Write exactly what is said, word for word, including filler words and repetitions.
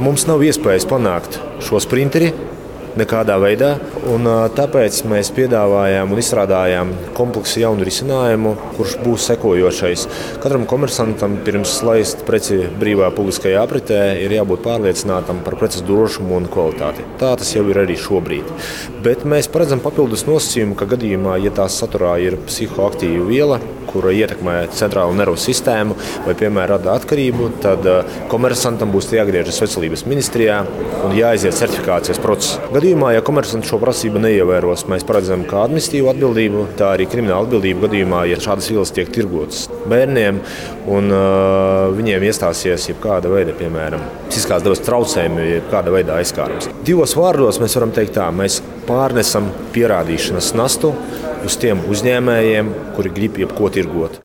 mums nav iespējas panākt šo sprinteri nekādā veidā, un tāpēc mēs piedāvājām un izstrādājām kompleksu jaunu risinājumu, kurš būs sekojošais. Katram komersantam pirms laist preci brīvā publiskajā apritē ir jābūt pārliecinātam par preces drošumu un kvalitāti. Tā tas jau ir arī šobrīd. Bet mēs paredzam papildus nosacījumu, ka gadījumā, ja tās saturā ir psihoaktīva viela, kura ietekmē centrālo nervu sistēmu vai, piemēram, rada atkarību, tad komersantam būs jāgriežas veselības ministrijā un jāaiziet certifikācijas process. Gadījumā, ja komersants šo prasību neievēros, mēs paredzam kā administratīvu atbildību, tā arī krimināla atbildība gadījumā, ja šādas vielas tiek tirgotas bērniem un uh, viņiem iestāsies jebkāda veida, piemēram, psihiskās dabas traucējumi, jebkāda veida aizkārums. Divos vārdos mēs varam teikt tā, mēs pārnesam pierādīšanas nastu uz tiem uzņēmējiem, kuri grib jebko tirgot.